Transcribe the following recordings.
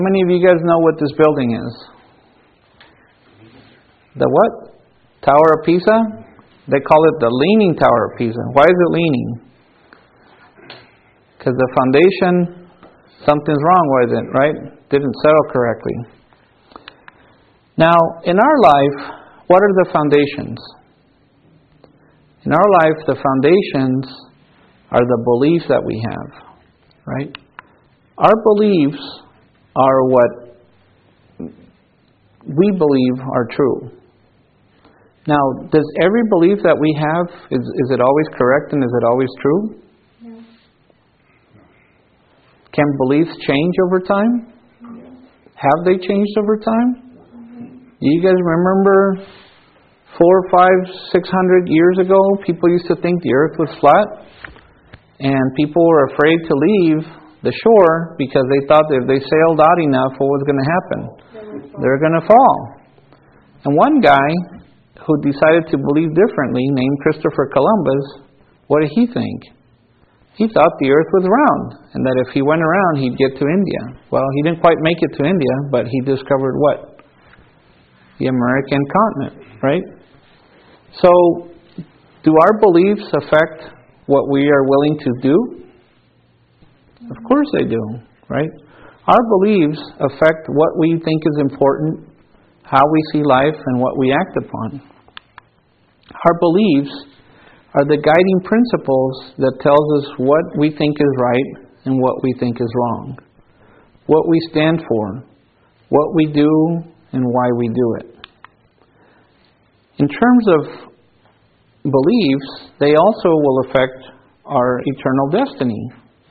How many of you guys know what this building is? The what? Tower of Pisa? They call it the Leaning Tower of Pisa. Why is it leaning? Because the foundation, something's wrong with it, right? Didn't settle correctly. Now, in our life, what are the foundations? In our life, the foundations are the beliefs that we have, right? Our beliefs are what we believe are true. Now, does every belief that we have, is it always correct and is it always true? No. Can beliefs change over time? No. Have they changed over time? Do you guys remember 400, 500, 600 years ago, people used to think the earth was flat, and people were afraid to leave the shore because they thought that if they sailed out enough, what was going to happen? They're going to fall. And one guy who decided to believe differently, named Christopher Columbus, what did he think? He thought the earth was round, and that if he went around, he'd get to India. Well, he didn't quite make it to India, but he discovered what? The American continent, right? So, do our beliefs affect what we are willing to do? Of course they do, right? Our beliefs affect what we think is important, how we see life, and what we act upon. Our beliefs are the guiding principles that tells us what we think is right and what we think is wrong, what we stand for, what we do, and why we do it. In terms of beliefs, they also will affect our eternal destiny.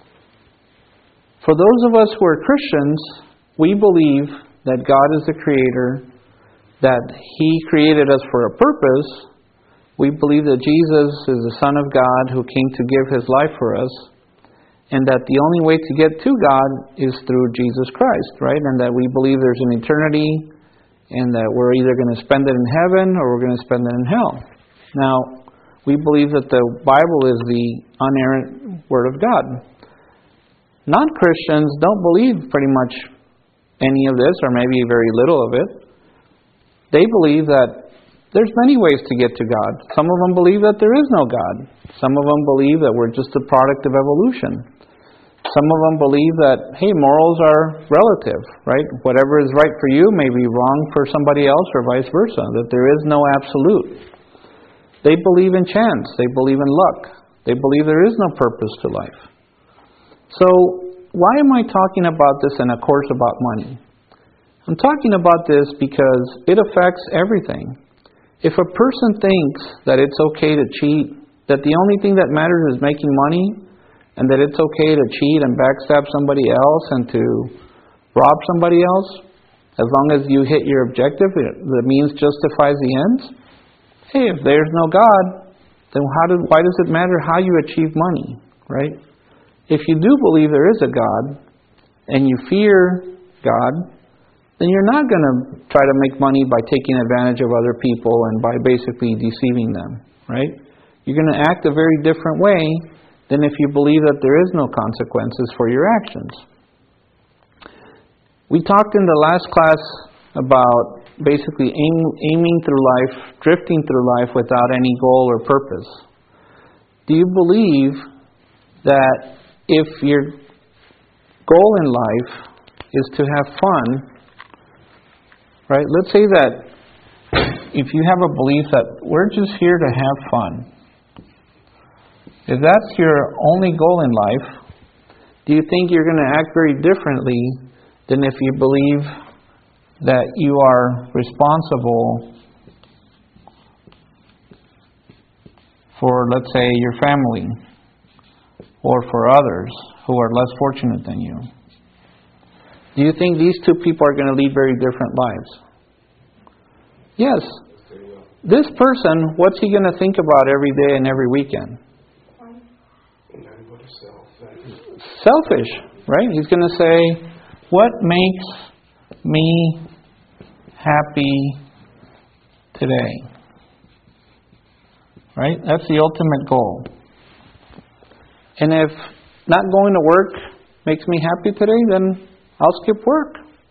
For those of us who are Christians, we believe that God is the Creator, that He created us for a purpose. We believe that Jesus is the Son of God who came to give His life for us, and that the only way to get to God is through Jesus Christ, right? And that we believe there's an eternity, and that we're either going to spend it in heaven or we're going to spend it in hell. Now, we believe that the Bible is the inerrant Word of God. Non-Christians don't believe pretty much any of this, or maybe very little of it. They believe that there's many ways to get to God. Some of them believe that there is no God. Some of them believe that we're just a product of evolution. Some of them believe that, hey, morals are relative, right? Whatever is right for you may be wrong for somebody else, or vice versa, that there is no absolute. They believe in chance. They believe in luck. They believe there is no purpose to life. So, why am I talking about this in a course about money? I'm talking about this because it affects everything. If a person thinks that it's okay to cheat, that the only thing that matters is making money, and that it's okay to cheat and backstab somebody else and to rob somebody else, as long as you hit your objective, the means justifies the ends. Hey, if there's no God, then why does it matter how you achieve money, right? If you do believe there is a God, and you fear God, then you're not going to try to make money by taking advantage of other people and by basically deceiving them, right? You're going to act a very different way than if you believe that there is no consequences for your actions. We talked in the last class about basically aiming through life, drifting through life without any goal or purpose. Do you believe that if your goal in life is to have fun, right? Let's say that if you have a belief that we're just here to have fun, if that's your only goal in life, do you think you're going to act very differently than if you believe that you are responsible for, let's say, your family or for others who are less fortunate than you? Do you think these two people are going to lead very different lives? Yes. This person, what's he going to think about every day and every weekend? Selfish, right? He's going to say, what makes me happy today? Right? That's the ultimate goal. And if not going to work makes me happy today, then I'll skip work.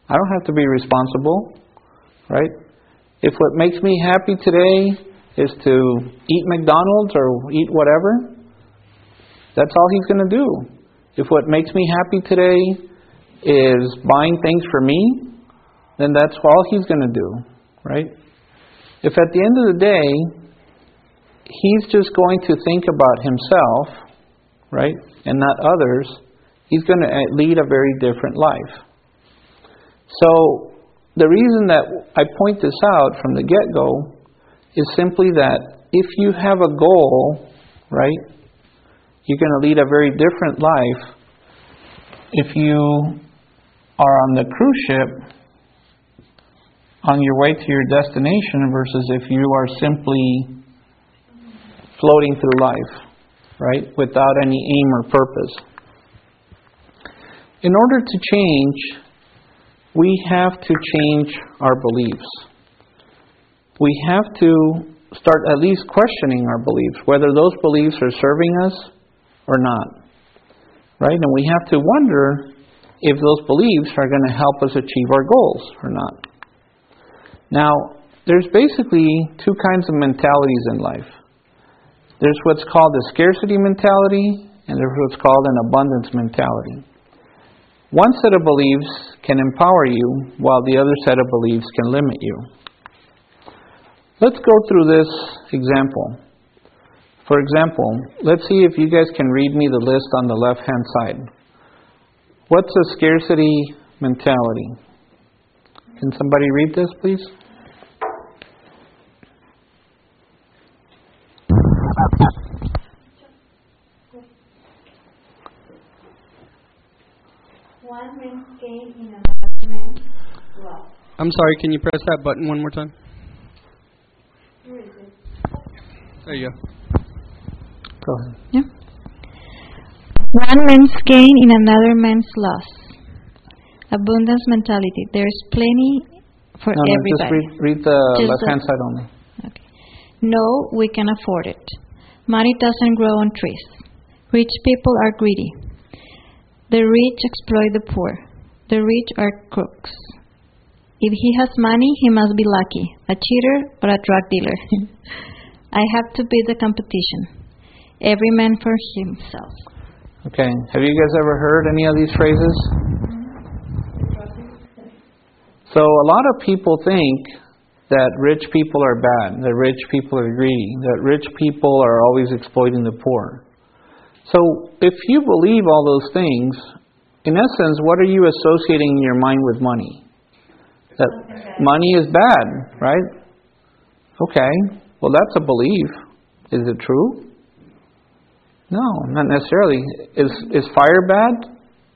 I don't have to be responsible, right? If what makes me happy today is to eat McDonald's or eat whatever, that's all He's going to do. If what makes me happy today is buying things for me, then that's all He's going to do, right? If at the end of the day, He's just going to think about Himself, right, and not others, He's going to lead a very different life. So, the reason that I point this out from the get-go is simply that if you have a goal, right, you're going to lead a very different life if you are on the cruise ship on your way to your destination versus if you are simply floating through life, right, without any aim or purpose. In order to change, we have to change our beliefs. We have to start at least questioning our beliefs, whether those beliefs are serving us or not, right? And we have to wonder if those beliefs are going to help us achieve our goals or not. Now, there's basically two kinds of mentalities in life. There's what's called a scarcity mentality, and there's what's called an abundance mentality. One set of beliefs can empower you, while the other set of beliefs can limit you. Let's go through this example. For example, let's see if you guys can read me the list on the left-hand side. What's a scarcity mentality? Can somebody read this, please? One man's gain in another man's loss. I'm sorry, can you press that button one more time? Where is it? There you go. Go ahead. Yeah. One man's gain in another man's loss. Abundance mentality. There's plenty for everybody. Just read the left-hand side only. Okay. No, we can afford it. Money doesn't grow on trees. Rich people are greedy. The rich exploit the poor. The rich are crooks. If he has money, he must be lucky, a cheater or a drug dealer. I have to beat the competition. Every man for himself. Okay. Have you guys ever heard any of these phrases? So a lot of people think that rich people are bad, that rich people are greedy, that rich people are always exploiting the poor. So if you believe all those things, in essence, what are you associating in your mind with money? That money is bad, right? Okay, well that's a belief. Is it true? No, not necessarily. Is fire bad?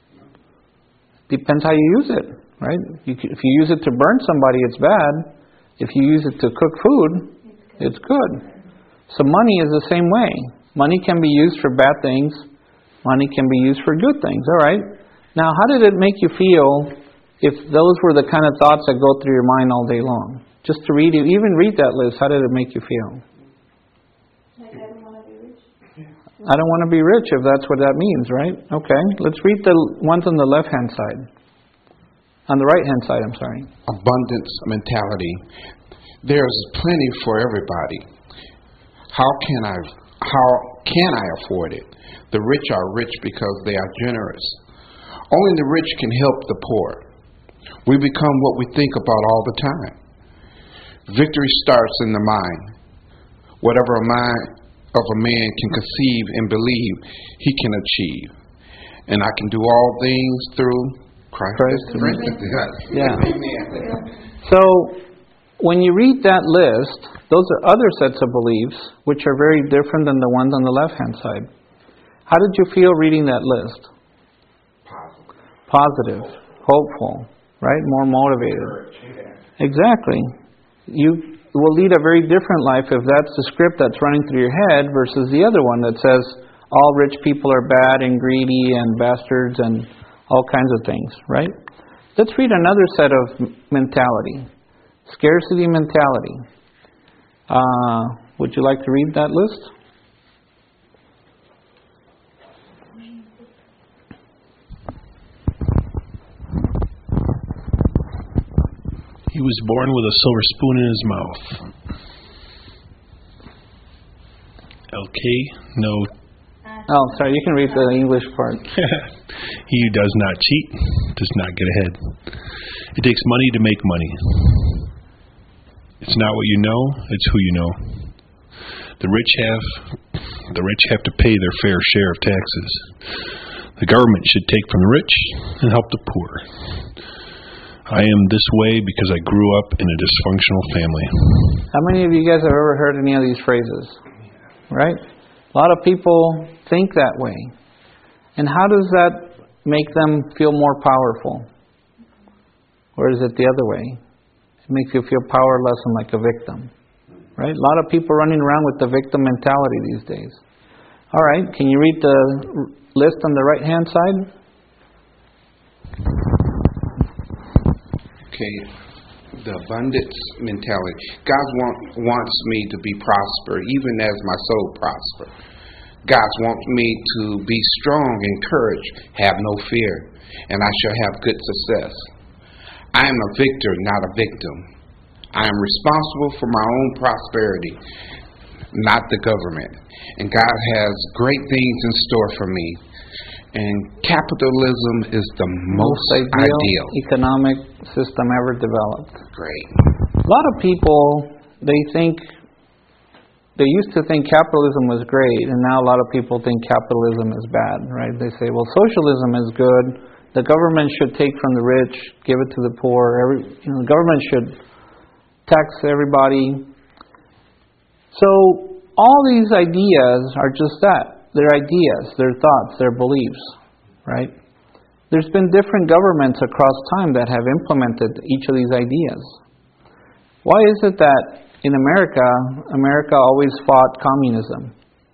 Depends how you use it, right? If you use it to burn somebody, it's bad. If you use it to cook food, it's good. So money is the same way. Money can be used for bad things. Money can be used for good things. All right. Now, how did it make you feel if those were the kind of thoughts that go through your mind all day long? Just to read that list, how did it make you feel? Like I don't want to be rich. I don't want to be rich, if that's what that means, right? Okay. Let's read the ones on the left-hand side. On the right-hand side, I'm sorry. Abundance mentality. There's plenty for everybody. How can I afford it? The rich are rich because they are generous. Only the rich can help the poor. We become what we think about all the time. Victory starts in the mind. Whatever a mind of a man can conceive and believe, he can achieve. And I can do all things through Christ. Yeah. Amen. So, when you read that list, those are other sets of beliefs which are very different than the ones on the left-hand side. How did you feel reading that list? Positive, hopeful, right? More motivated. Exactly. You will lead a very different life if that's the script that's running through your head versus the other one that says all rich people are bad and greedy and bastards and all kinds of things, right? Let's read another set of mentality. Scarcity mentality. Would you like to read that list? He was born with a silver spoon in his mouth. LK, no. Oh, sorry, you can read the English part. He who does not cheat does not get ahead. It takes money to make money. It's not what you know, it's who you know. The rich have to pay their fair share of taxes. The government should take from the rich and help the poor. I am this way because I grew up in a dysfunctional family. How many of you guys have ever heard any of these phrases? Right? A lot of people think that way. And how does that make them feel more powerful? Or is it the other way? It makes you feel powerless and like a victim. Right? A lot of people running around with the victim mentality these days. All right, can you read the list on the right-hand side? Okay, the abundance mentality. God wants me to be prosper, even as my soul prosper. God wants me to be strong and courage, have no fear, and I shall have good success. I am a victor, not a victim. I am responsible for my own prosperity, not the government. And God has great things in store for me. And capitalism is the most ideal economic system ever developed. Great. A lot of people, they used to think capitalism was great, and now a lot of people think capitalism is bad, right? They say, well, socialism is good. The government should take from the rich, give it to the poor. The government should tax everybody. So all these ideas are just that. They're ideas, they're thoughts, they're beliefs, right? There's been different governments across time that have implemented each of these ideas. Why is it that in America always fought communism?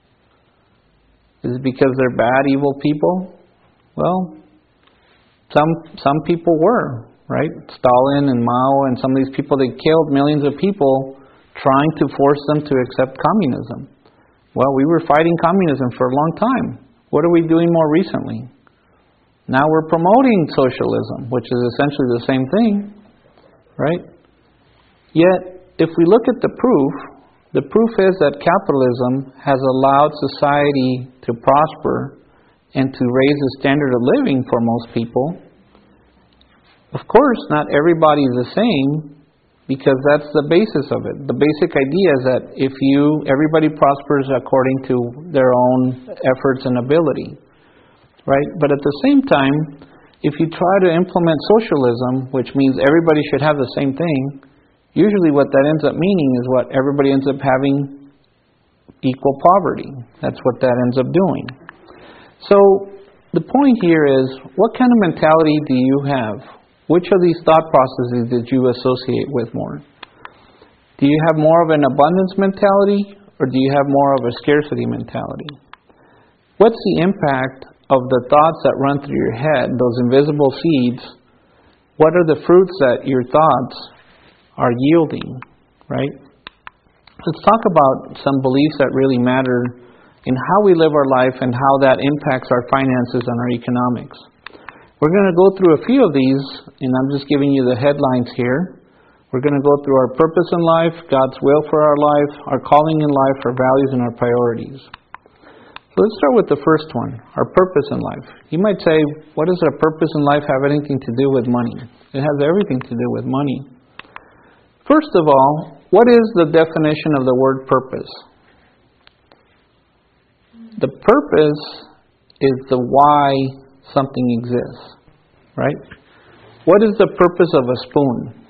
Is it because they're bad, evil people? Well, some people were, right? Stalin and Mao and some of these people, they killed millions of people trying to force them to accept communism. Well, we were fighting communism for a long time. What are we doing more recently? Now we're promoting socialism, which is essentially the same thing, right? Yet, if we look at the proof is that capitalism has allowed society to prosper and to raise the standard of living for most people. Of course, not everybody is the same, because that's the basis of it. The basic idea is that everybody prospers according to their own efforts and ability, right? But at the same time, if you try to implement socialism, which means everybody should have the same thing, usually what that ends up meaning is what everybody ends up having equal poverty. That's what that ends up doing. So the point here is, what kind of mentality do you have? Which of these thought processes did you associate with more? Do you have more of an abundance mentality, or do you have more of a scarcity mentality? What's the impact of the thoughts that run through your head, those invisible seeds? What are the fruits that your thoughts are yielding, right? Let's talk about some beliefs that really matter in how we live our life and how that impacts our finances and our economics. We're going to go through a few of these, and I'm just giving you the headlines here. We're going to go through our purpose in life, God's will for our life, our calling in life, our values, and our priorities. So let's start with the first one, our purpose in life. You might say, what does our purpose in life have anything to do with money? It has everything to do with money. First of all, what is the definition of the word purpose? The purpose is the why something exists, right? What is the purpose of a spoon?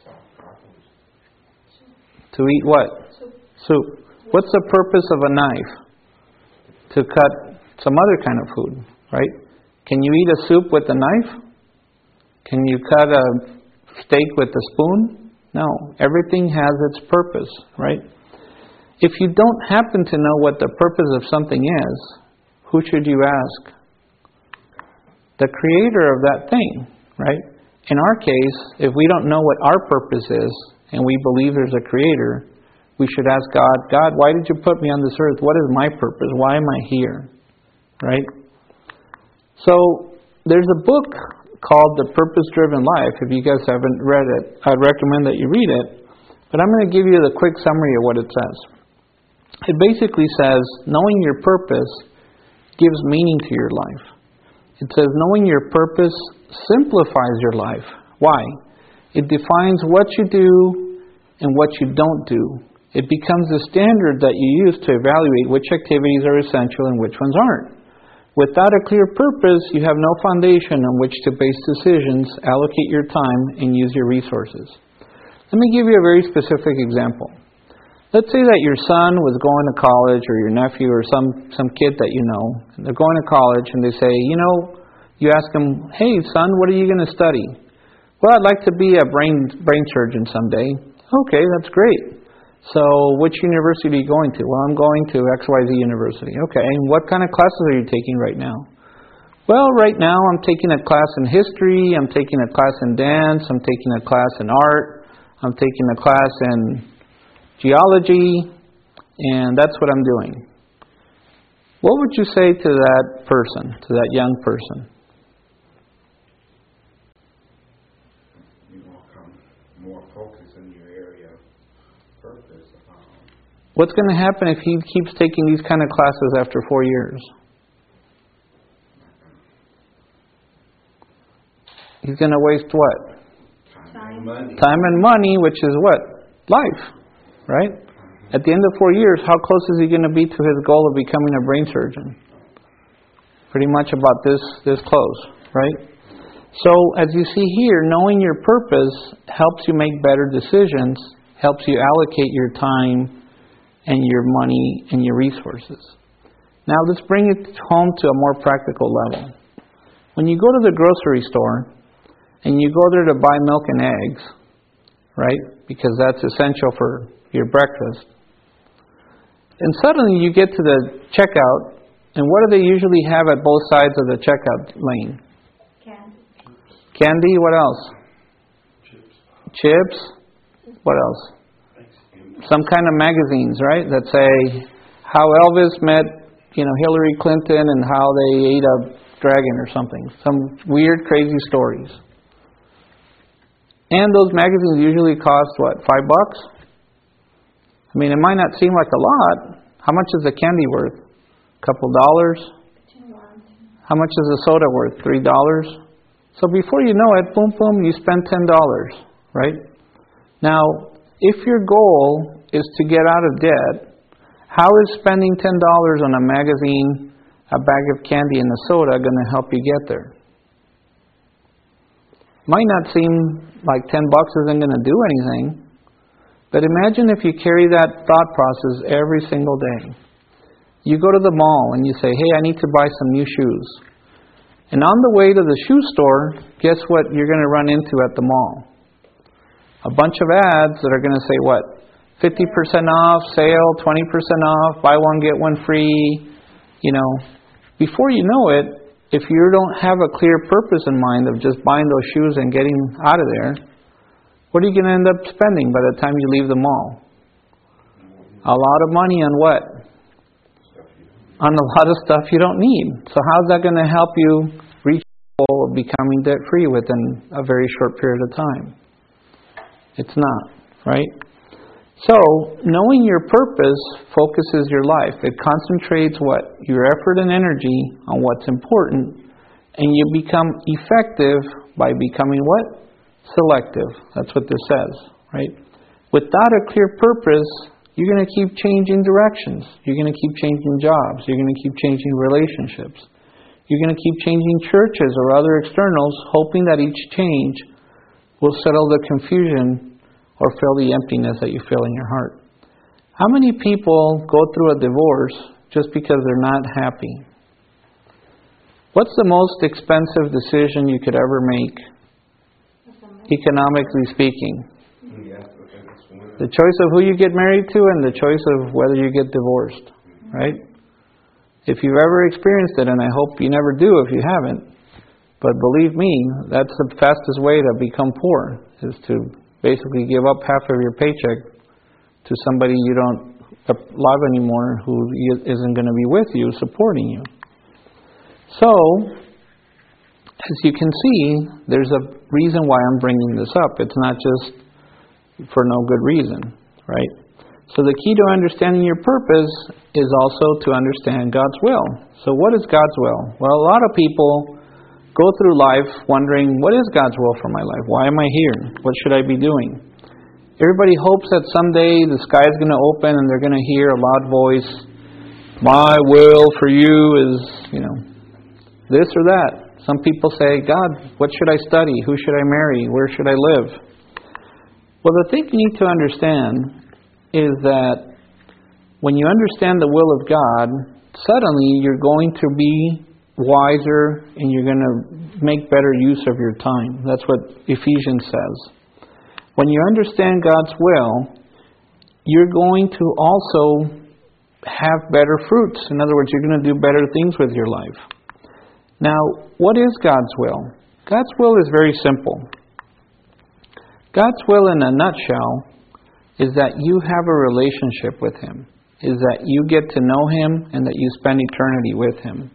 To eat what? Soup. What's the purpose of a knife? To cut some other kind of food, right? Can you eat a soup with a knife? Can you cut a steak with a spoon? No. Everything has its purpose, right? If you don't happen to know what the purpose of something is, who should you ask? The creator of that thing, right? In our case, if we don't know what our purpose is, and we believe there's a creator, we should ask God, why did you put me on this earth? What is my purpose? Why am I here? Right? So, there's a book called The Purpose-Driven Life. If you guys haven't read it, I'd recommend that you read it. But I'm going to give you the quick summary of what it says. It basically says, knowing your purpose gives meaning to your life. It says, knowing your purpose simplifies your life. Why? It defines what you do and what you don't do. It becomes the standard that you use to evaluate which activities are essential and which ones aren't. Without a clear purpose, you have no foundation on which to base decisions, allocate your time, and use your resources. Let me give you a very specific example. Let's say that your son was going to college, or your nephew, or some kid that you know. And they're going to college, and they say, you ask them, hey, son, what are you going to study? Well, I'd like to be a brain surgeon someday. Okay, that's great. So, which university are you going to? Well, I'm going to XYZ University. Okay, and what kind of classes are you taking right now? Well, right now I'm taking a class in history, I'm taking a class in dance, I'm taking a class in art, I'm taking a class in geology, and that's what I'm doing. What would you say to that person, to that young person? You will become more focused in your area of purpose. What's going to happen if he keeps taking these kind of classes after 4 years? He's going to waste what? Time and money. Time and money, which is what? Life, right? At the end of 4 years, how close is he going to be to his goal of becoming a brain surgeon? Pretty much about this close, right? So, as you see here, knowing your purpose helps you make better decisions, helps you allocate your time and your money and your resources. Now, let's bring it home to a more practical level. When you go to the grocery store and you go there to buy milk and eggs, right, because that's essential for your breakfast, and suddenly you get to the checkout, and what do they usually have at both sides of the checkout lane? Candy, what else? Chips. What else? Some kind of magazines, right, that say how Elvis met, Hillary Clinton and how they ate a dragon or something. Some weird, crazy stories. And those magazines usually cost, what, $5? I mean, it might not seem like a lot. How much is the candy worth? A couple dollars? How much is the soda worth? $3? So before you know it, boom, boom, you spend $10, right? Now, if your goal is to get out of debt, how is spending $10 on a magazine, a bag of candy, and a soda going to help you get there? Might not seem like $10 isn't going to do anything, but imagine if you carry that thought process every single day. You go to the mall and you say, hey, I need to buy some new shoes. And on the way to the shoe store, guess what you're going to run into at the mall? A bunch of ads that are going to say what? 50% off, sale, 20% off, buy one, get one free. Before you know it, if you don't have a clear purpose in mind of just buying those shoes and getting out of there, what are you going to end up spending by the time you leave the mall? A lot of money on what? On a lot of stuff you don't need. So how's that going to help you reach the goal of becoming debt-free within a very short period of time? It's not, right? So, knowing your purpose focuses your life. It concentrates what? Your effort and energy on what's important, and you become effective by becoming what? Selective. That's what this says, right? Without a clear purpose, you're going to keep changing directions. You're going to keep changing jobs. You're going to keep changing relationships. You're going to keep changing churches or other externals, hoping that each change will settle the confusion or fill the emptiness that you feel in your heart. How many people go through a divorce just because they're not happy? What's the most expensive decision you could ever make, economically speaking? The choice of who you get married to and the choice of whether you get divorced, right? If you've ever experienced it, and I hope you never do if you haven't, but believe me, that's the fastest way to become poor, is to basically give up half of your paycheck to somebody you don't love anymore, who isn't going to be with you, supporting you. So, as you can see, there's a reason why I'm bringing this up. It's not just for no good reason, right? So the key to understanding your purpose is also to understand God's will. So what is God's will? Well, a lot of people go through life wondering, what is God's will for my life? Why am I here? What should I be doing? Everybody hopes that someday the sky is going to open and they're going to hear a loud voice, my will for you is, this or that. Some people say, God, what should I study? Who should I marry? Where should I live? Well, the thing you need to understand is that when you understand the will of God, suddenly you're going to be wiser and you're going to make better use of your time. That's what Ephesians says. When you understand God's will, you're going to also have better fruits. In other words, you're going to do better things with your life. Now, what is God's will? God's will is very simple. God's will in a nutshell is that you have a relationship with Him, is that you get to know Him and that you spend eternity with Him.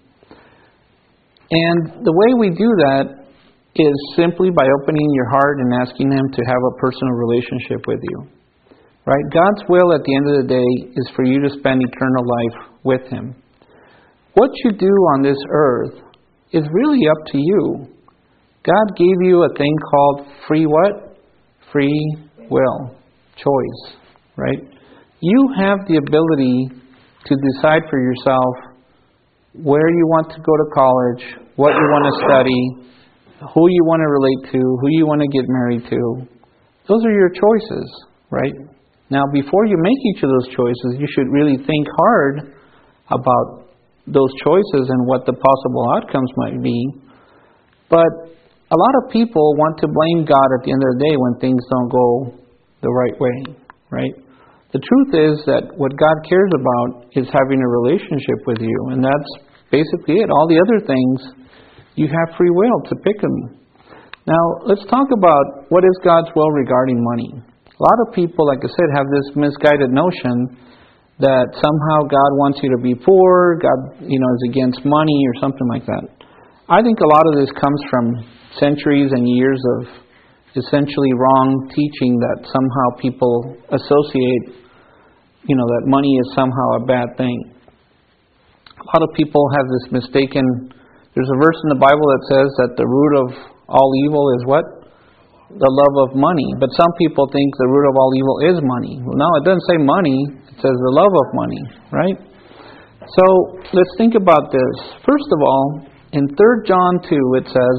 And the way we do that is simply by opening your heart and asking Him to have a personal relationship with you. Right? God's will at the end of the day is for you to spend eternal life with Him. What you do on this earth is really up to you. God gave you a thing called free what? Free will. Choice. Right? You have the ability to decide for yourself where you want to go to college, what you want to study, who you want to relate to, who you want to get married to. Those are your choices, right? Now, before you make each of those choices, you should really think hard about those choices and what the possible outcomes might be. But a lot of people want to blame God at the end of the day when things don't go the right way, right? The truth is that what God cares about is having a relationship with you, and that's basically it. All the other things, you have free will to pick them. Now, let's talk about what is God's will regarding money. A lot of people, like I said, have this misguided notion that somehow God wants you to be poor, God, is against money or something like that. I think a lot of this comes from centuries and years of essentially wrong teaching that somehow people associate, that money is somehow a bad thing. A lot of people have this mistaken. There's a verse in the Bible that says that the root of all evil is what? The love of money. But some people think the root of all evil is money. Well, no, it doesn't say money. It says the love of money, right? So let's think about this. First of all, in 3 John 2, it says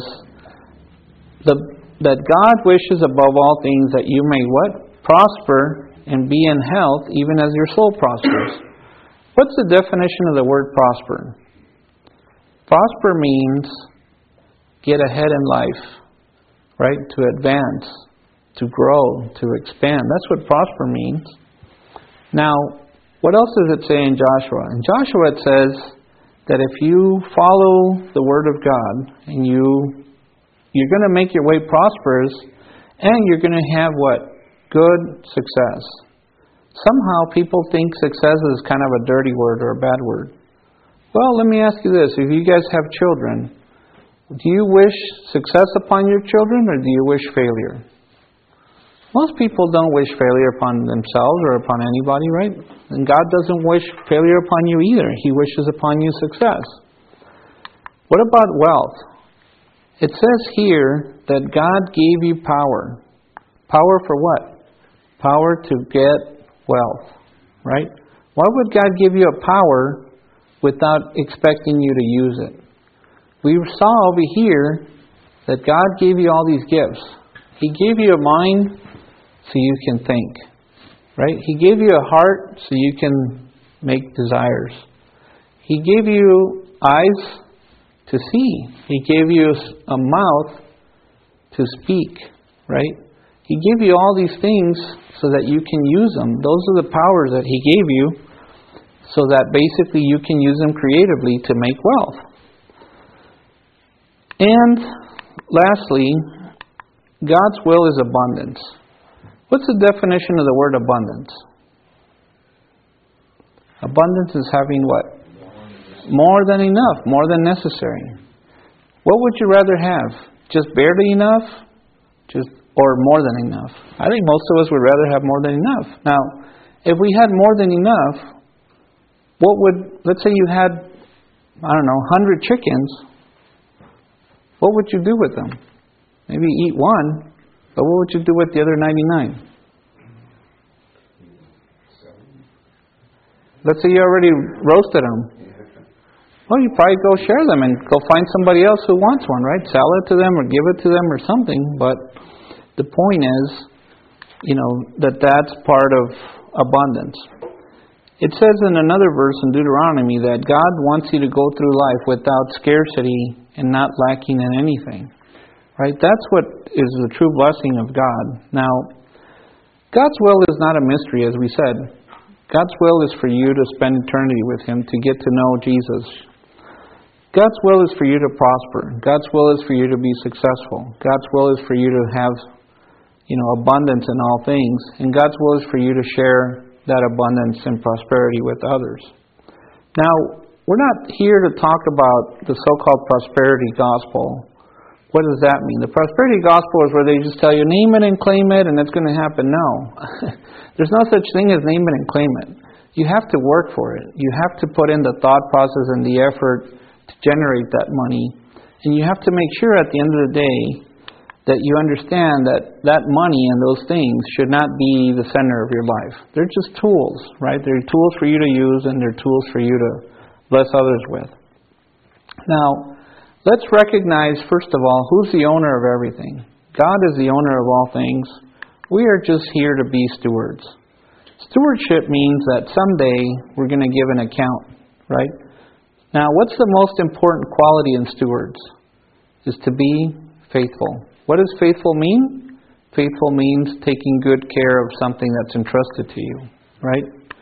that God wishes above all things that you may what? Prosper and be in health, even as your soul prospers. What's the definition of the word prosper? Prosper means get ahead in life, right? To advance, to grow, to expand. That's what prosper means. Now, what else does it say in Joshua? In Joshua it says that if you follow the Word of God and you're going to make your way prosperous and you're going to have what? Good success. Somehow people think success is kind of a dirty word or a bad word. Well, let me ask you this. If you guys have children, do you wish success upon your children or do you wish failure? Most people don't wish failure upon themselves or upon anybody, right? And God doesn't wish failure upon you either. He wishes upon you success. What about wealth? It says here that God gave you power. Power for what? Power to get wealth, right? Why would God give you a power without expecting you to use it? We saw over here that God gave you all these gifts. He gave you a mind so you can think, right? He gave you a heart so you can make desires. He gave you eyes to see. He gave you a mouth to speak, right? He gave you all these things so that you can use them. Those are the powers that He gave you so that basically you can use them creatively to make wealth. And lastly, God's will is abundance. What's the definition of the word abundance? Abundance is having what? More than enough, more than necessary. What would you rather have? Just barely enough? Or more than enough? I think most of us would rather have more than enough. Now, if we had more than enough, let's say you had, 100 chickens, what would you do with them? Maybe eat one, but what would you do with the other 99? Let's say you already roasted them. Well, you probably go share them and go find somebody else who wants one, right? Sell it to them or give it to them or something. But the point is, that's part of abundance. It says in another verse in Deuteronomy that God wants you to go through life without scarcity and not lacking in anything. Right? That's what is the true blessing of God. Now, God's will is not a mystery, as we said. God's will is for you to spend eternity with Him, to get to know Jesus. God's will is for you to prosper. God's will is for you to be successful. God's will is for you to have, abundance in all things. And God's will is for you to share that abundance and prosperity with others. Now, we're not here to talk about the so-called prosperity gospel. What does that mean? The prosperity gospel is where they just tell you, name it and claim it, and it's going to happen. No. There's no such thing as name it and claim it. You have to work for it. You have to put in the thought process and the effort to generate that money. And you have to make sure at the end of the day that you understand that that money and those things should not be the center of your life. They're just tools, right? They're tools for you to use, and they're tools for you to bless others with. Now, let's recognize, first of all, who's the owner of everything. God is the owner of all things. We are just here to be stewards. Stewardship means that someday we're going to give an account, right? Now, what's the most important quality in stewards? Is to be faithful. What does faithful mean? Faithful means taking good care of something that's entrusted to you, right?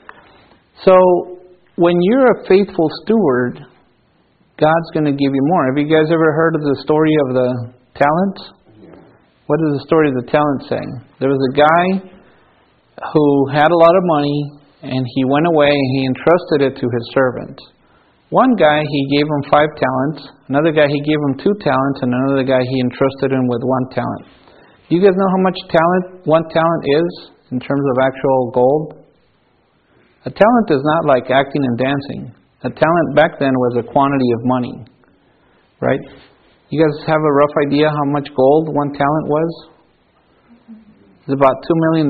So, when you're a faithful steward, God's going to give you more. Have you guys ever heard of the story of the talents? What does the story of the talents say? There was a guy who had a lot of money, and he went away and he entrusted it to his servants. One guy, he gave him 5 talents. Another guy, he gave him 2 talents. And another guy, he entrusted him with 1 talent. Do you guys know how much talent 1 talent is in terms of actual gold? A talent is not like acting and dancing. A talent back then was a quantity of money. Right? You guys have a rough idea how much gold 1 talent was? It's about $2 million.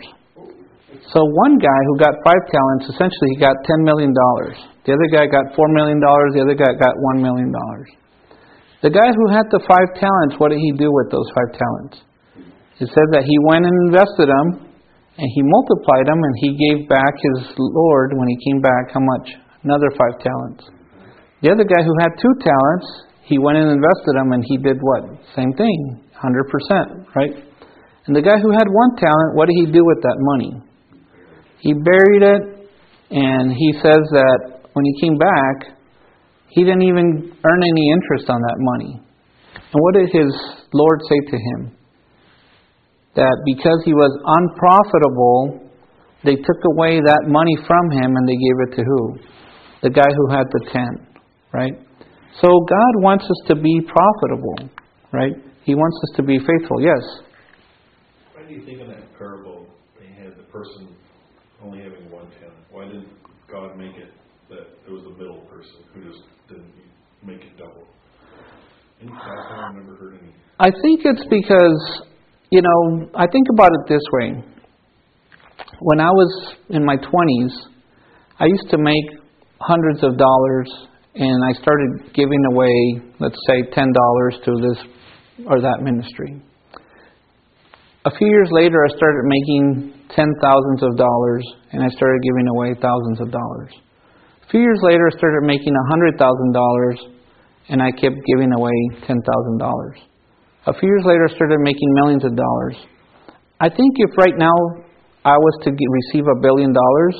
So one guy who got 5 talents, essentially he got $10 million. The other guy got $4 million. The other guy got $1 million. The guy who had the 5 talents, what did he do with those 5 talents? It said that he went and invested them, and he multiplied them, and he gave back his Lord, when he came back, how much? Another 5 talents. The other guy who had 2 talents, he went and invested them, and he did what? Same thing, 100%, right? And the guy who had 1 talent, what did he do with that money? He buried it, and he says that when he came back, he didn't even earn any interest on that money. And what did his Lord say to him? That because he was unprofitable, they took away that money from him and they gave it to who? The guy who had the 10, right? So God wants us to be profitable, right? He wants us to be faithful. Yes? Why do you think in that parable they had the person only having 1 talent? Why didn't God make it that there was a middle person who just didn't make it double? Any thoughts? I've never heard any. I think it's because, I think about it this way. When I was in my 20s, I used to make hundreds of dollars, and I started giving away, let's say, $10 to this or that ministry. A few years later, I started making $10,000s of dollars, and I started giving away thousands of dollars. A few years later, I started making $100,000, and I kept giving away $10,000. A few years later, I started making millions of dollars. I think if right now I was to receive $1 billion,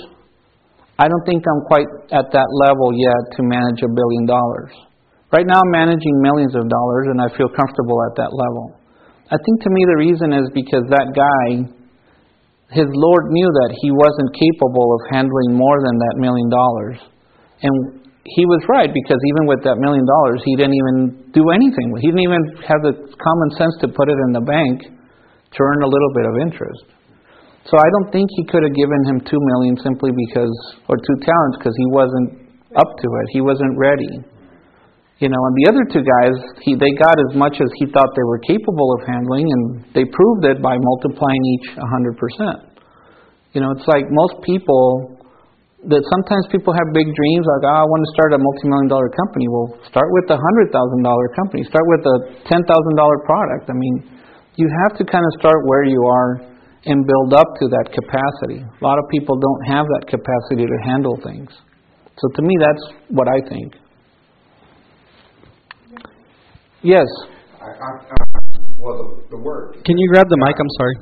I don't think I'm quite at that level yet to manage $1 billion. Right now, I'm managing millions of dollars, and I feel comfortable at that level. I think to me the reason is because that guy, his Lord knew that he wasn't capable of handling more than that $1 million. And he was right, because even with that $1 million, he didn't even do anything. He didn't even have the common sense to put it in the bank to earn a little bit of interest. So I don't think he could have given him $2 million simply because, or 2 talents, because he wasn't up to it. He wasn't ready. You know, and the other 2 guys, they got as much as he thought they were capable of handling, and they proved it by multiplying each 100%. You know, it's like most people, that sometimes people have big dreams, like, I want to start a multi-million-dollar company. Well, start with a $100,000 company. Start with a $10,000 product. I mean, you have to kind of start where you are and build up to that capacity. A lot of people don't have that capacity to handle things. So to me, that's what I think. Yes. Well, the word. Can you grab the mic? I'm sorry.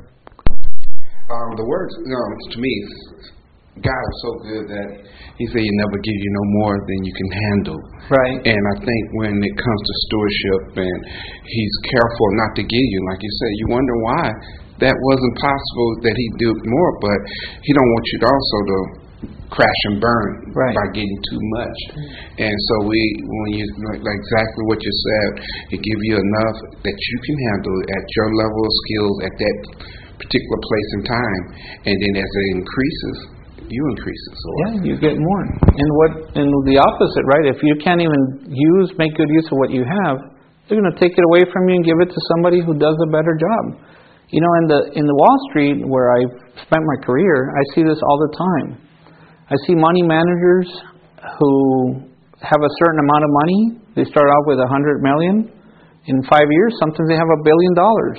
The words, to me, God is so good that He said He never give you no more than you can handle. Right. And I think when it comes to stewardship, and He's careful not to give you, like you said, you wonder why that wasn't possible, that He did more, but He don't want you to also to crash and burn by getting too much. And so when you, like exactly what you said, He give you enough that you can handle at your level of skills at that particular place and time, and then as it increases, you increase it. So you get more. And the opposite, right? If you can't even make good use of what you have, they're going to take it away from you and give it to somebody who does a better job. You know, in the Wall Street where I've spent my career, I see this all the time. I see money managers who have a certain amount of money. They start off with $100 million. In 5 years, sometimes they have $1 billion.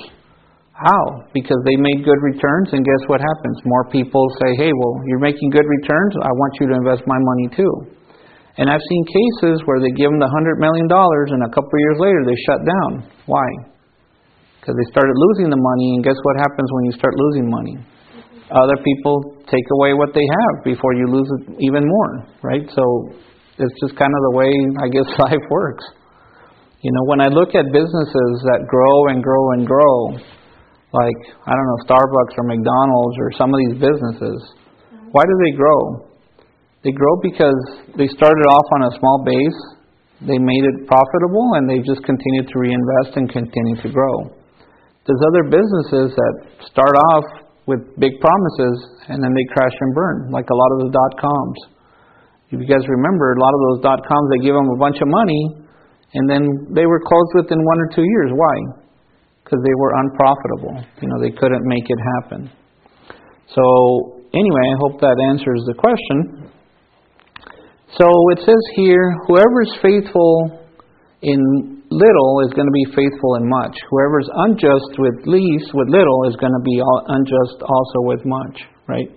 How? Because they made good returns, and guess what happens? More people say, hey, well, you're making good returns, I want you to invest my money too. And I've seen cases where they give them the $100 million, and a couple of years later they shut down. Why? Because they started losing the money, and guess what happens when you start losing money? Other people take away what they have before you lose it even more, right? So it's just kind of the way, I guess, life works. You know, when I look at businesses that grow and grow and grow, like, I don't know, Starbucks or McDonald's or some of these businesses, why do they grow? They grow because they started off on a small base, they made it profitable, and they just continued to reinvest and continue to grow. There's other businesses that start off with big promises, and then they crash and burn, like a lot of the dot-coms. If you guys remember, a lot of those dot-coms, they give them a bunch of money, and then they were closed within 1 or 2 years. Why? Because they were unprofitable. You know, they couldn't make it happen. So, anyway, I hope that answers the question. So, it says here, whoever's faithful in little is going to be faithful in much. Whoever's unjust with little is going to be unjust also with much, right?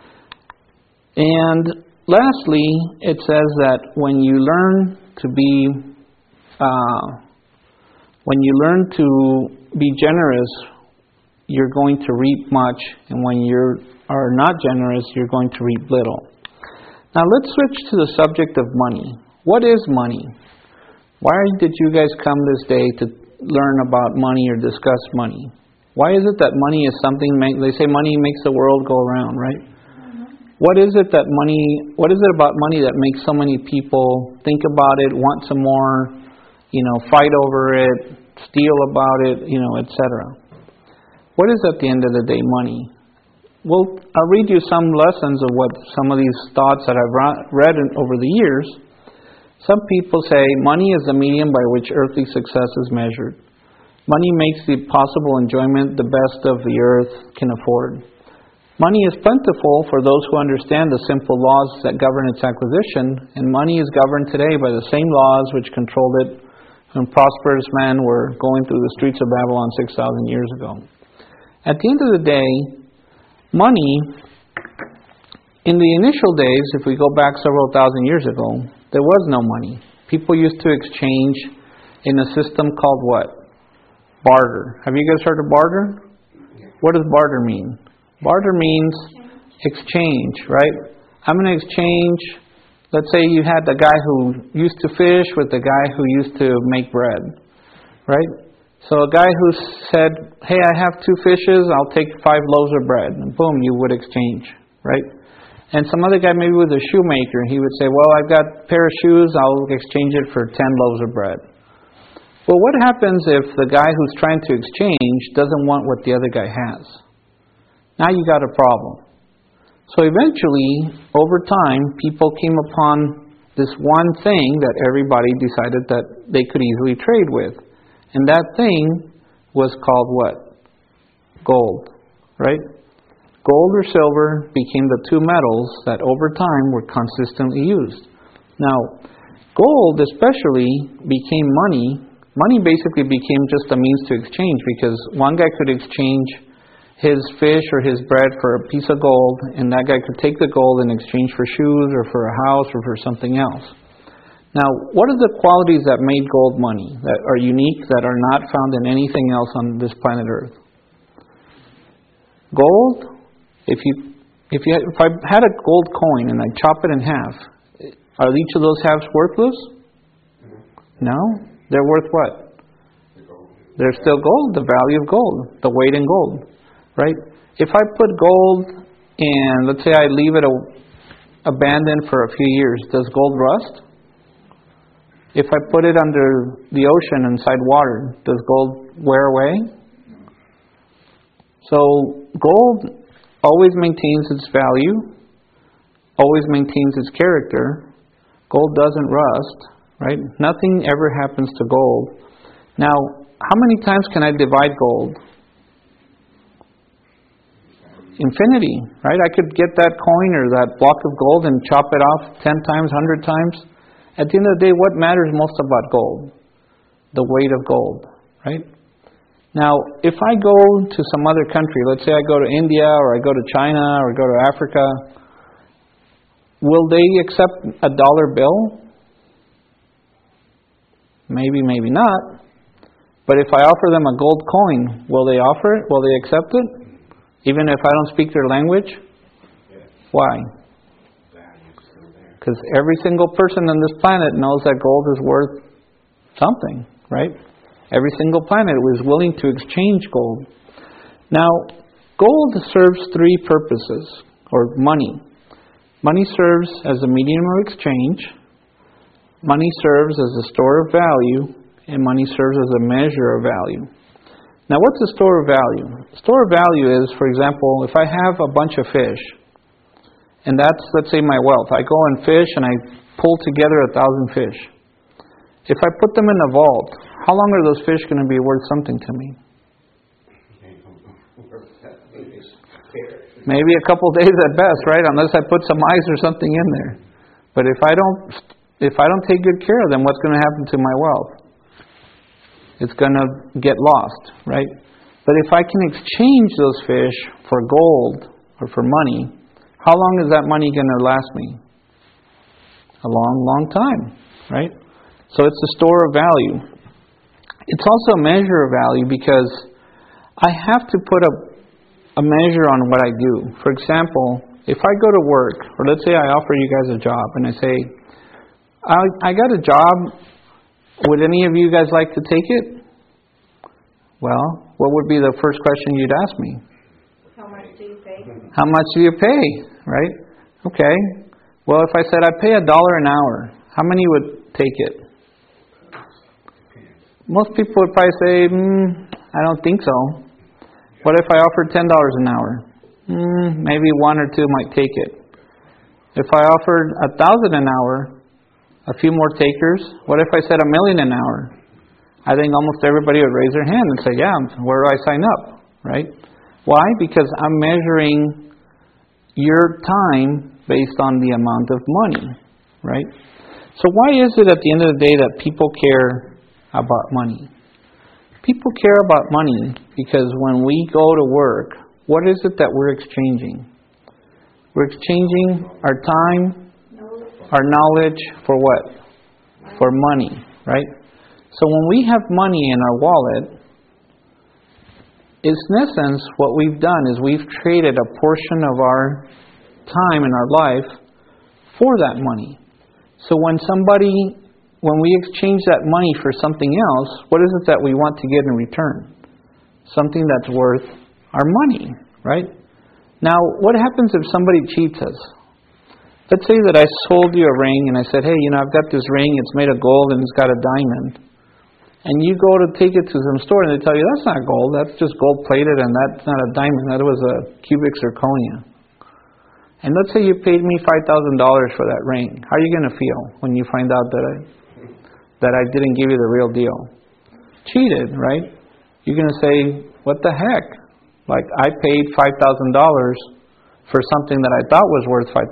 And lastly, it says that when you learn to be generous, you're going to reap much, and when you are not generous, you're going to reap little. Now let's switch to the subject of money. What is money? Why did you guys come this day to learn about money or discuss money? Why is it that money is something, they say money makes the world go around, right? What is it about money that makes so many people think about it, want some more, fight over it, steal about it, etc.? What is at the end of the day money? Well, I'll read you some lessons of what some of these thoughts that I've read over the years. Some people say money is the medium by which earthly success is measured. Money makes the possible enjoyment the best of the earth can afford. Money is plentiful for those who understand the simple laws that govern its acquisition, and money is governed today by the same laws which controlled it when prosperous men were going through the streets of Babylon 6,000 years ago. At the end of the day, money, in the initial days, if we go back several thousand years ago, there was no money. People used to exchange in a system called what? Barter. Have you guys heard of barter? What does barter mean? Barter means exchange, right? I'm going to exchange, let's say you had the guy who used to fish with the guy who used to make bread, right? So a guy who said, hey, I have 2 fishes, I'll take 5 loaves of bread. And boom, you would exchange, right? And some other guy maybe was a shoemaker, he would say, well, I've got a pair of shoes, I'll exchange it for 10 loaves of bread. Well, what happens if the guy who's trying to exchange doesn't want what the other guy has? Now you got a problem. So eventually, over time, people came upon this one thing that everybody decided that they could easily trade with. And that thing was called what? Gold, right? Gold or silver became the two metals that over time were consistently used. Now, gold especially became money. Money basically became just a means to exchange, because one guy could exchange his fish or his bread for a piece of gold, and that guy could take the gold in exchange for shoes or for a house or for something else. Now, what are the qualities that made gold money, that are unique, that are not found in anything else on this planet Earth? Gold, if I had a gold coin and I chop it in half, are each of those halves worthless? No. They're worth what? They're still gold, the value of gold, the weight in gold, right? If I put gold and let's say I leave it abandoned for a few years, does gold rust? If I put it under the ocean inside water, does gold wear away? So gold always maintains its value, always maintains its character. Gold doesn't rust. Right? Nothing ever happens to gold. Now, how many times can I divide gold? Infinity, right? I could get that coin or that block of gold and chop it off 10 times, 100 times. At the end of the day, what matters most about gold? The weight of gold, right? Now, if I go to some other country, let's say I go to India or I go to China or go to Africa, will they accept a dollar bill? Maybe, maybe not. But if I offer them a gold coin, will they offer it? Will they accept it? Even if I don't speak their language? Why? Because every single person on this planet knows that gold is worth something, right? Every single planet was willing to exchange gold. Now, gold serves three purposes, or money. Money serves as a medium of exchange. Money serves as a store of value, and money serves as a measure of value. Now, what's a store of value? A store of value is, for example, if I have a bunch of fish, and that's, let's say, my wealth. I go and fish, and I pull together 1,000 fish. If I put them in a vault, how long are those fish going to be worth something to me? Maybe a couple days at best, right? Unless I put some ice or something in there. But if I don't take good care of them, what's going to happen to my wealth? It's going to get lost, right? But if I can exchange those fish for gold or for money, how long is that money going to last me? A long, long time, right? So it's a store of value. It's also a measure of value because I have to put a measure on what I do. For example, if I go to work, or let's say I offer you guys a job, and I say, I got a job. Would any of you guys like to take it? Well, what would be the first question you'd ask me? How much do you pay? How much do you pay? Right? Okay. Well, if I said I pay $1 an hour, how many would take it? Most people would probably say, I don't think so. What if I offered $10 an hour? Maybe one or two might take it. If I offered $1,000 an hour, a few more takers. What if I said $1 million an hour? I think almost everybody would raise their hand and say, yeah, where do I sign up? Right? Why? Because I'm measuring your time based on the amount of money. Right? So why is it at the end of the day that people care about money? People care about money because when we go to work, what is it that we're exchanging? We're exchanging our time, our knowledge for what? For money, right? So when we have money in our wallet, it's in essence what we've done is we've traded a portion of our time in our life for that money. So when we exchange that money for something else, what is it that we want to get in return? Something that's worth our money, right? Now, what happens if somebody cheats us? Let's say that I sold you a ring and I said, hey, I've got this ring, it's made of gold and it's got a diamond. And you go to take it to some store and they tell you that's not gold, that's just gold plated and that's not a diamond, that was a cubic zirconia. And let's say you paid me $5,000 for that ring. How are you going to feel when you find out that I didn't give you the real deal? Cheated, right? You're going to say, what the heck? Like, I paid $5,000 for something that I thought was worth $5,000.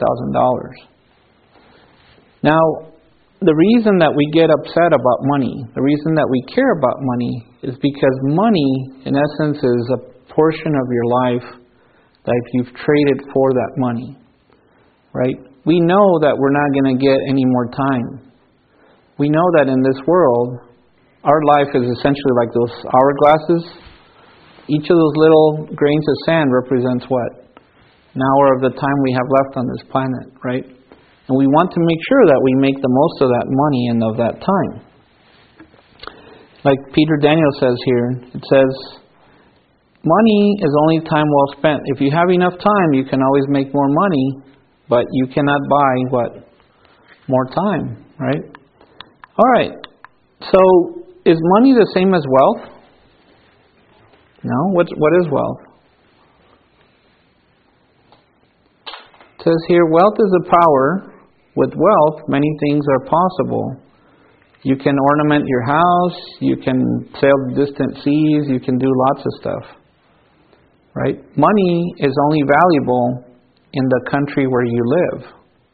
Now, the reason that we get upset about money, the reason that we care about money, is because money, in essence, is a portion of your life that you've traded for that money. Right? We know that we're not going to get any more time. We know that in this world, our life is essentially like those hourglasses. Each of those little grains of sand represents what? An hour of the time we have left on this planet, right? And we want to make sure that we make the most of that money and of that time. Like Peter Daniel says here, it says, money is only time well spent. If you have enough time, you can always make more money, but you cannot buy what? More time, right? All right. So, is money the same as wealth? No. What is wealth? It says here, wealth is a power. With wealth, many things are possible. You can ornament your house, you can sail distant seas, you can do lots of stuff. Right? Money is only valuable in the country where you live.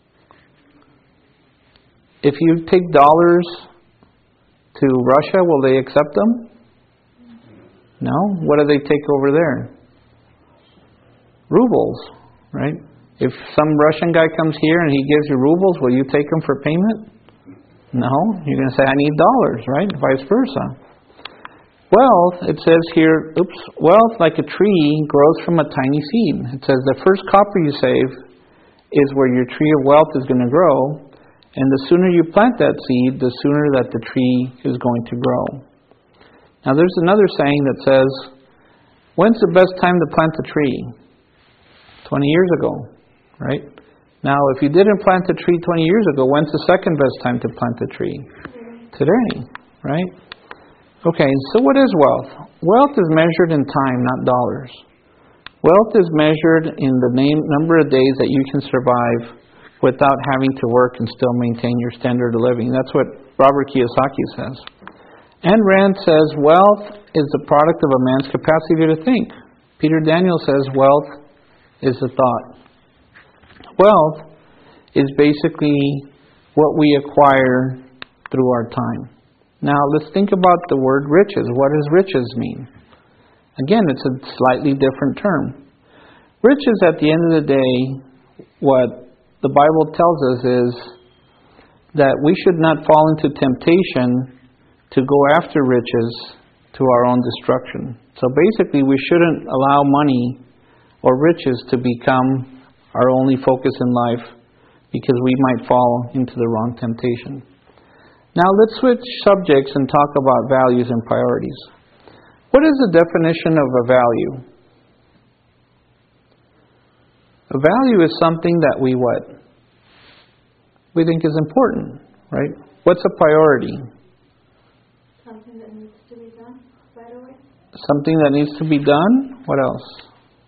If you take dollars to Russia, will they accept them? No. What do they take over there? Rubles, right? If some Russian guy comes here and he gives you rubles, will you take them for payment? No. You're going to say, I need dollars, right? Vice versa. Wealth, it says here, wealth like a tree grows from a tiny seed. It says the first copper you save is where your tree of wealth is going to grow. And the sooner you plant that seed, the sooner that the tree is going to grow. Now there's another saying that says, when's the best time to plant a tree? 20 years ago, right? Now if you didn't plant a tree 20 years ago, when's the second best time to plant a tree? Today, right? Okay, so what is wealth? Wealth is measured in time, not dollars. Wealth is measured in the number of days that you can survive without having to work and still maintain your standard of living. That's what Robert Kiyosaki says. Ayn Rand says wealth is the product of a man's capacity to think. Peter Daniel says wealth is a thought. Wealth is basically what we acquire through our time. Now let's think about the word riches. What does riches mean? Again, it's a slightly different term. Riches, at the end of the day, what the Bible tells us is that we should not fall into temptation to go after riches to our own destruction. So basically, we shouldn't allow money or riches to become our only focus in life because we might fall into the wrong temptation. Now let's switch subjects and talk about values and priorities. What is the definition of a value? A value is something that we think is important, right? What's a priority? Something that needs to be done right away. Something that needs to be done? What else?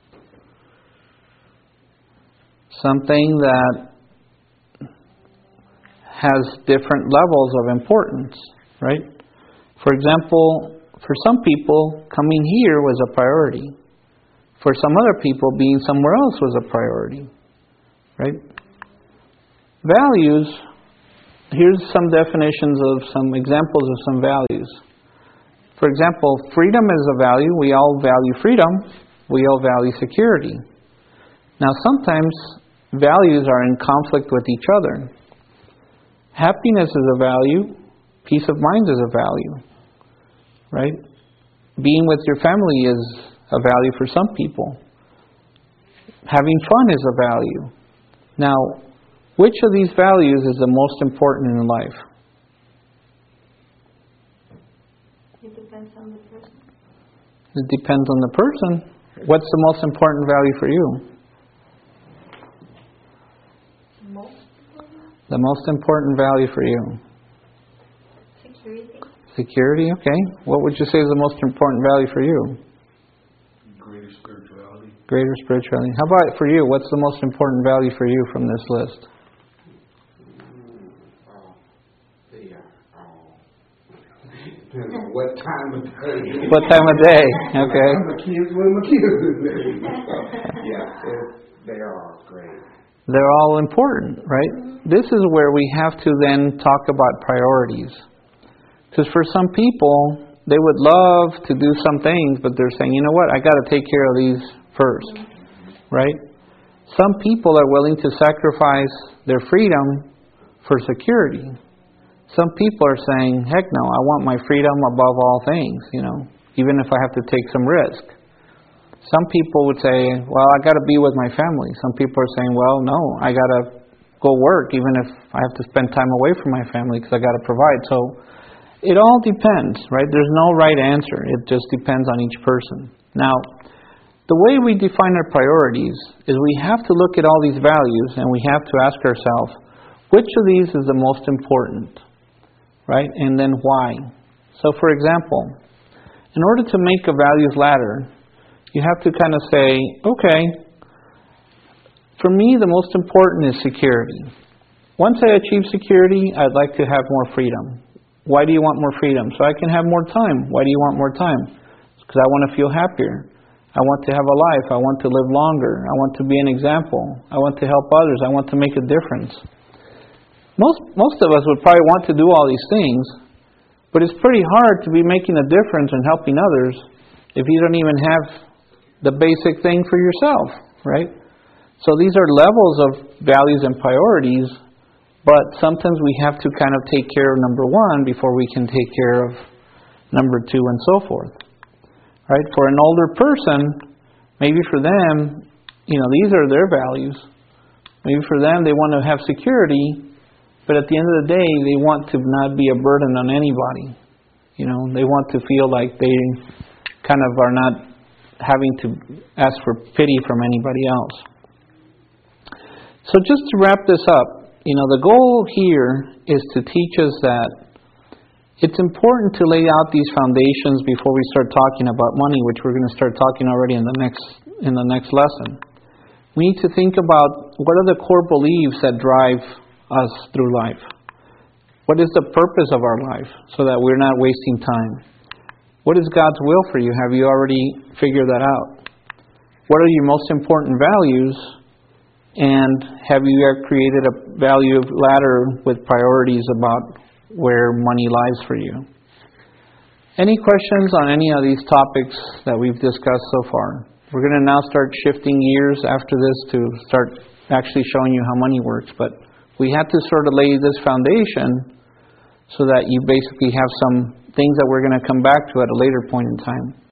Something that has different levels of importance, right? For example, for some people, coming here was a priority. For some other people, being somewhere else was a priority, right? Values, here's some definitions of some examples of some values. For example, freedom is a value. We all value freedom. We all value security. Now, sometimes values are in conflict with each other. Happiness is a value. Peace of mind is a value, right? Being with your family is a value for some people. Having fun is a value. Now, which of these values is the most important in life? It depends on the person. It depends on the person. What's the most important value for you? Most The most important value for you. security. Security, okay. What would you say is the most important value for you? Greater spirituality. Greater spirituality. How about for you? What's the most important value for you from this list? What time of day? What time of day? Okay. My kids. Yeah, they are great. They're all important, right? This is where we have to then talk about priorities. Because for some people, they would love to do some things, but they're saying, you know what, I got to take care of these first, right? Some people are willing to sacrifice their freedom for security. Some people are saying, heck no, I want my freedom above all things, even if I have to take some risk. Some people would say, well, I got to be with my family. Some people are saying, well, no, I got to go work even if I have to spend time away from my family because I got to provide. So it all depends, right? There's no right answer. It just depends on each person. Now, the way we define our priorities is we have to look at all these values and we have to ask ourselves, which of these is the most important, right? And then why? So for example, in order to make a values ladder, you have to kind of say, okay, for me the most important is security. Once I achieve security, I'd like to have more freedom. Why do you want more freedom? So I can have more time. Why do you want more time? Because I want to feel happier. I want to have a life. I want to live longer. I want to be an example. I want to help others. I want to make a difference. Most of us would probably want to do all these things, but it's pretty hard to be making a difference and helping others if you don't even have the basic thing for yourself, right? So these are levels of values and priorities, but sometimes we have to kind of take care of number one before we can take care of number two and so forth. Right? For an older person, maybe for them, these are their values. Maybe for them they want to have security, but at the end of the day they want to not be a burden on anybody. They want to feel like they kind of are not having to ask for pity from anybody else. So just to wrap this up, the goal here is to teach us that it's important to lay out these foundations before we start talking about money, which we're going to start talking already in the next lesson. We need to think about what are the core beliefs that drive us through life. What is the purpose of our life so that we're not wasting time? What is God's will for you? Have you already figured that out? What are your most important values? And have you ever created a value ladder with priorities about where money lies for you? Any questions on any of these topics that we've discussed so far? We're going to now start shifting gears after this to start actually showing you how money works. But we have to sort of lay this foundation so that you basically have some things that we're going to come back to at a later point in time.